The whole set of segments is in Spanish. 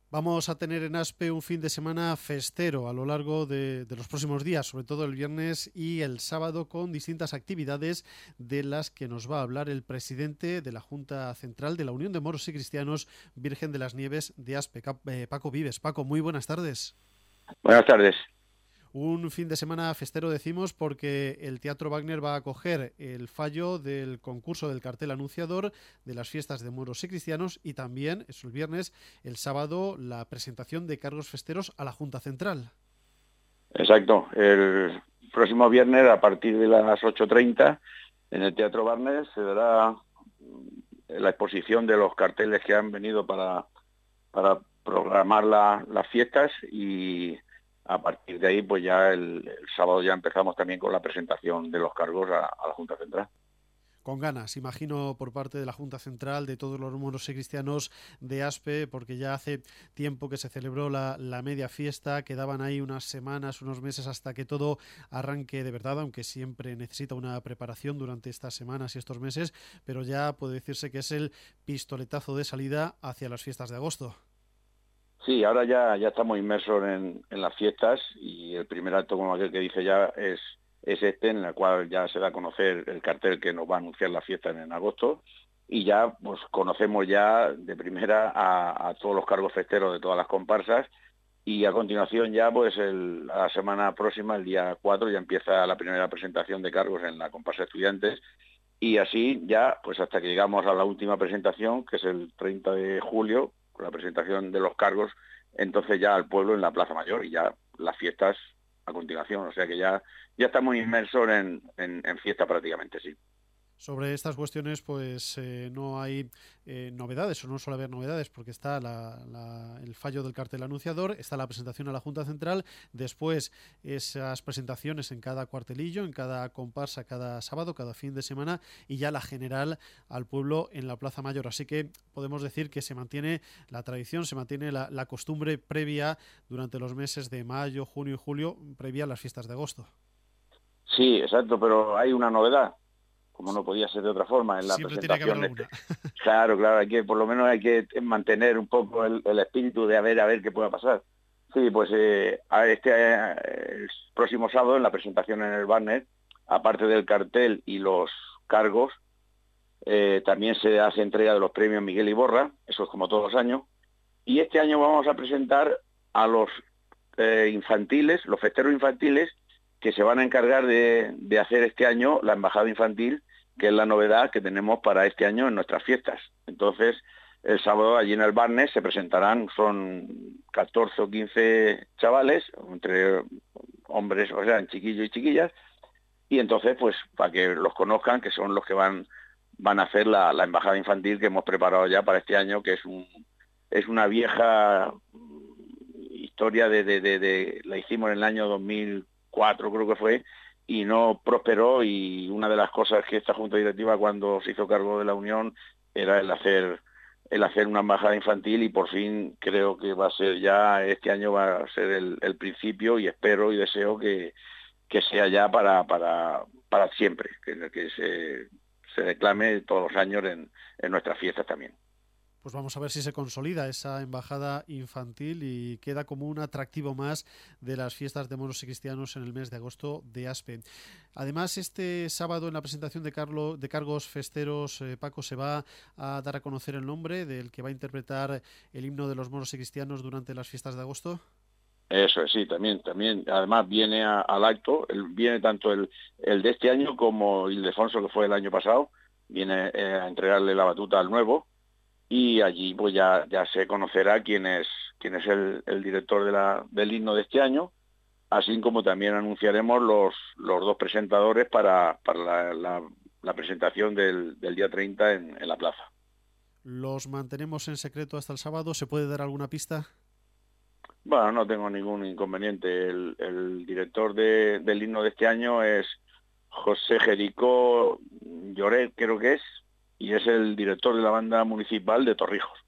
Vamos a tener en Aspe un fin de semana festero a lo largo de los próximos días, sobre todo el viernes y el sábado, con distintas actividades de las que nos va a hablar el presidente de la Junta Central de la Unión de Moros y Cristianos Virgen de las Nieves de Aspe, Paco Vives. Paco, muy buenas tardes. Buenas tardes. Un fin de semana festero, decimos, porque el Teatro Wagner va a acoger el fallo del concurso del cartel anunciador de las fiestas de moros y cristianos y también, eso el viernes, el sábado, la presentación de cargos festeros a la Junta Central. Exacto. El próximo viernes, a partir de las 8:30, en el Teatro Barnes se dará la exposición de los carteles que han venido para programar las fiestas, y a partir de ahí, pues ya el sábado ya empezamos también con la presentación de los cargos a la Junta Central. Con ganas, imagino, por parte de la Junta Central, de todos los moros y cristianos de Aspe, porque ya hace tiempo que se celebró la media fiesta, quedaban ahí unas semanas, unos meses hasta que todo arranque de verdad, aunque siempre necesita una preparación durante estas semanas y estos meses, pero ya puede decirse que es el pistoletazo de salida hacia las fiestas de agosto. Sí, ahora ya estamos inmersos en las fiestas, y el primer acto, como aquel que dice, ya es este, en el cual ya se da a conocer el cartel que nos va a anunciar la fiesta en agosto, y ya pues conocemos ya de primera a todos los cargos festeros de todas las comparsas, y a continuación ya pues a la semana próxima, el día 4, ya empieza la primera presentación de cargos en la comparsa de estudiantes, y así ya pues hasta que llegamos a la última presentación, que es el 30 de julio, con la presentación de los cargos, entonces ya al pueblo en la Plaza Mayor, y ya las fiestas a continuación. O sea que ya estamos inmersos en fiesta prácticamente, sí. Sobre estas cuestiones, pues no hay novedades, o no suele haber novedades, porque está el fallo del cartel anunciador, está la presentación a la Junta Central, después esas presentaciones en cada cuartelillo, en cada comparsa, cada sábado, cada fin de semana, y ya la general al pueblo en la Plaza Mayor. Así que podemos decir que se mantiene la tradición, se mantiene la costumbre previa durante los meses de mayo, junio y julio, previa a las fiestas de agosto. Sí, exacto, pero hay una novedad, como no podía ser de otra forma, en la Siempre tiene que haber presentación de alguna. Claro, hay que, por lo menos hay que mantener un poco el espíritu de a ver qué pueda pasar. Sí, pues el próximo sábado, en la presentación en el Barnet, aparte del cartel y los cargos, también se hace entrega de los premios Miguel Iborra, eso es como todos los años, y este año vamos a presentar a los infantiles, los festeros infantiles, que se van a encargar de hacer este año la embajada infantil, que es la novedad que tenemos para este año en nuestras fiestas. Entonces, el sábado allí en el Barnes se presentarán, son 14 o 15 chavales, entre hombres, o sea, chiquillos y chiquillas, y entonces, pues, para que los conozcan, que son los que van a hacer la embajada infantil que hemos preparado ya para este año, que es una vieja historia la hicimos en el año 2004, creo que fue, y no prosperó, y una de las cosas que esta Junta Directiva, cuando se hizo cargo de la Unión, era el hacer una embajada infantil, y por fin creo que va a ser ya, este año va a ser el principio, y espero y deseo que sea ya para siempre, que se reclame todos los años en nuestras fiestas también. Pues vamos a ver si se consolida esa embajada infantil y queda como un atractivo más de las fiestas de moros y cristianos en el mes de agosto de Aspe. Además, este sábado en la presentación de cargos festeros, Paco, se va a dar a conocer el nombre del que va a interpretar el himno de los moros y cristianos durante las fiestas de agosto. Eso es, sí, también. Además viene al acto, viene tanto el de este año como Ildefonso, que fue el año pasado, viene a entregarle la batuta al nuevo, y allí pues ya se conocerá quién es el director del himno de este año, así como también anunciaremos los dos presentadores para la presentación del día 30 en la plaza. ¿Los mantenemos en secreto hasta el sábado? ¿Se puede dar alguna pista? Bueno, no tengo ningún inconveniente. El director del himno de este año es José Jericó Lloret, creo que es, y es el director de la banda municipal de Torrijos.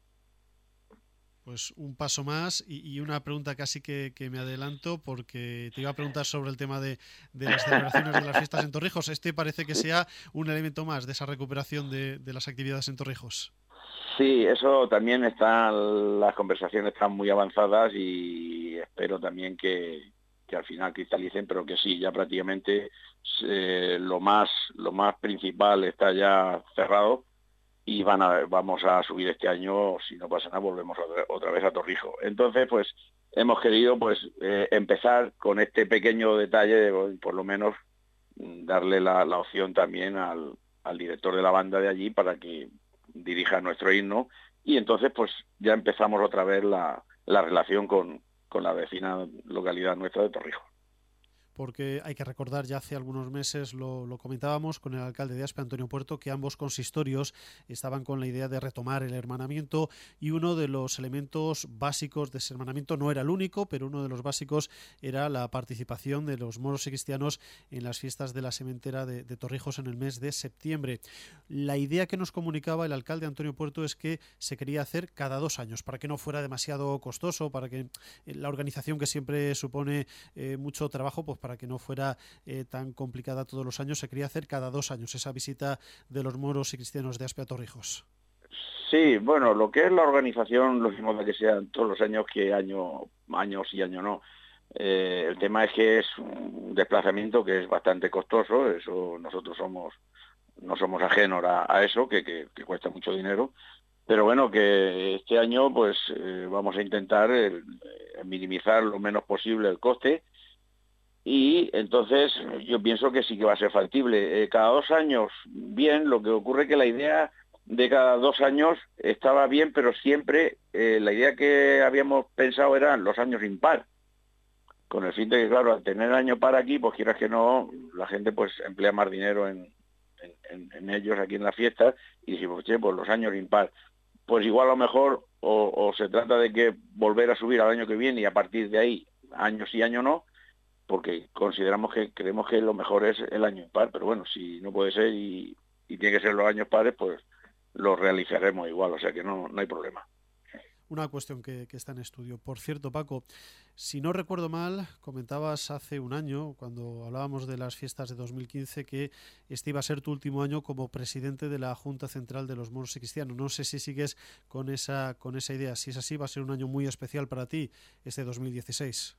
Pues un paso más y una pregunta casi que me adelanto, porque te iba a preguntar sobre el tema de las celebraciones de las fiestas en Torrijos. Este parece que sea un elemento más de esa recuperación de las actividades en Torrijos. Sí, eso también las conversaciones están muy avanzadas y espero también que al final cristalicen, pero que sí, ya prácticamente lo más principal está ya cerrado y vamos a subir este año, si no pasa nada, volvemos otra vez a Torrijos. Entonces, pues hemos querido empezar con este pequeño detalle de por lo menos darle la opción también al director de la banda de allí para que dirija nuestro himno, y entonces pues ya empezamos otra vez la relación con la vecina localidad nuestra de Torrijos. Porque hay que recordar, ya hace algunos meses lo comentábamos con el alcalde de Aspe, Antonio Puerto, que ambos consistorios estaban con la idea de retomar el hermanamiento, y uno de los elementos básicos de ese hermanamiento, no era el único, pero uno de los básicos era la participación de los moros y cristianos en las fiestas de la sementera de Torrijos en el mes de septiembre. La idea que nos comunicaba el alcalde Antonio Puerto es que se quería hacer cada 2 años, para que no fuera demasiado costoso, para que la organización, que siempre supone mucho trabajo, pues para que no fuera tan complicada todos los años, se quería hacer cada 2 años esa visita de los moros y cristianos de Aspe a Torrijos. Sí, bueno, lo que es la organización, lo mismo de que sean todos los años que años y año no. El tema es que es un desplazamiento que es bastante costoso, eso nosotros no somos ajenos a eso, que cuesta mucho dinero, pero bueno, que este año pues vamos a intentar minimizar lo menos posible el coste. Y entonces yo pienso que sí que va a ser factible. Cada 2 años, bien, lo que ocurre es que la idea de cada 2 años estaba bien, pero siempre la idea que habíamos pensado eran los años impar. Con el fin de que, claro, al tener año par aquí, pues quieras que no, la gente pues emplea más dinero en ellos aquí en la fiesta, y decimos, che, pues los años impar. Pues igual a lo mejor o se trata de que volver a subir al año que viene y a partir de ahí, año sí, año no, porque creemos que lo mejor es el año impar, pero bueno, si no puede ser y tiene que ser los años pares, pues lo realizaremos igual, o sea que no hay problema. Una cuestión que está en estudio. Por cierto, Paco, si no recuerdo mal, comentabas hace un año, cuando hablábamos de las fiestas de 2015, que este iba a ser tu último año como presidente de la Junta Central de los Moros y Cristianos. No sé si sigues con esa idea. Si es así, va a ser un año muy especial para ti, este 2016.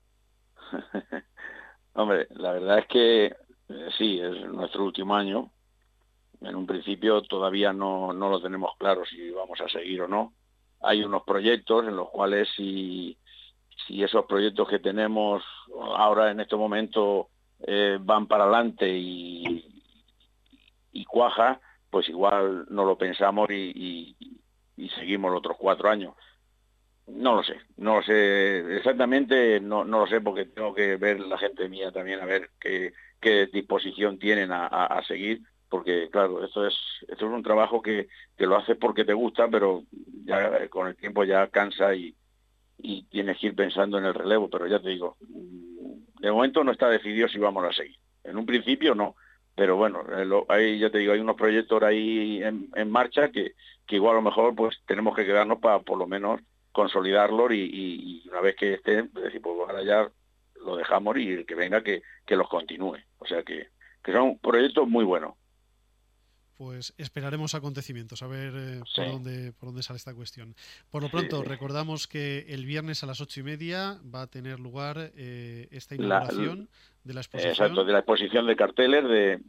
Hombre, la verdad es que sí, es nuestro último año. En un principio todavía no lo tenemos claro si vamos a seguir o no. Hay unos proyectos en los cuales si esos proyectos que tenemos ahora en este momento van para adelante y cuaja, pues igual no lo pensamos y seguimos los otros 4 años. No lo sé exactamente, no lo sé, porque tengo que ver la gente mía también, a ver qué disposición tienen a seguir, porque claro, esto es un trabajo que lo haces porque te gusta, pero ya con el tiempo ya cansa y tienes que ir pensando en el relevo, pero ya te digo, de momento no está decidido si vamos a seguir. En un principio no, pero bueno, ya te digo, hay unos proyectos ahí en marcha que igual a lo mejor pues tenemos que quedarnos para por lo menos consolidarlo y una vez que estén, decir, pues ahora ya lo dejamos y el que venga que los continúe. O sea que son proyectos muy buenos. Pues esperaremos acontecimientos, a ver Sí. por dónde sale esta cuestión. Por lo pronto, sí. Recordamos que el viernes a las 8:30 va a tener lugar esta inauguración de la exposición. Exacto, de la exposición de carteles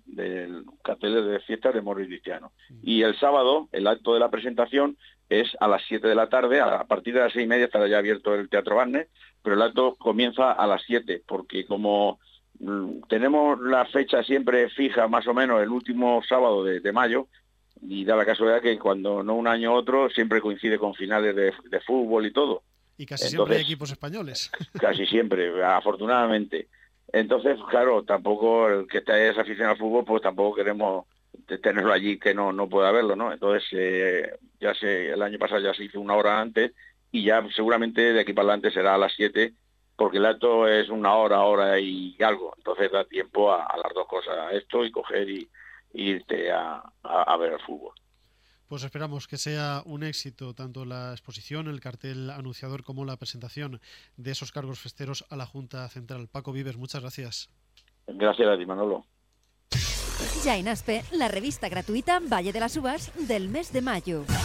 de fiestas de moros y cristianos. Y el sábado, el acto de la presentación es a las 7 de la tarde, a partir de las 6:30 estará ya abierto el Teatro Barnes, pero el acto comienza a las 7, porque como tenemos la fecha siempre fija, más o menos el último sábado de mayo, y da la casualidad que cuando no un año u otro siempre coincide con finales de fútbol y todo. Y casi siempre hay equipos españoles. Casi siempre, afortunadamente. Entonces, claro, tampoco el que es aficionado al fútbol, pues tampoco queremos tenerlo allí que no pueda verlo, ¿no? Entonces, el año pasado ya se hizo 1 hora antes y ya seguramente de aquí para adelante será a las 7, porque el acto es 1 hora y algo, entonces da tiempo a las 2 cosas, esto y coger y irte a ver el fútbol. Pues esperamos que sea un éxito tanto la exposición, el cartel anunciador, como la presentación de esos cargos festeros a la Junta Central. Paco Vives, muchas gracias. Gracias a ti, Manolo. Ya en Aspe, la revista gratuita Valle de las Uvas del mes de mayo.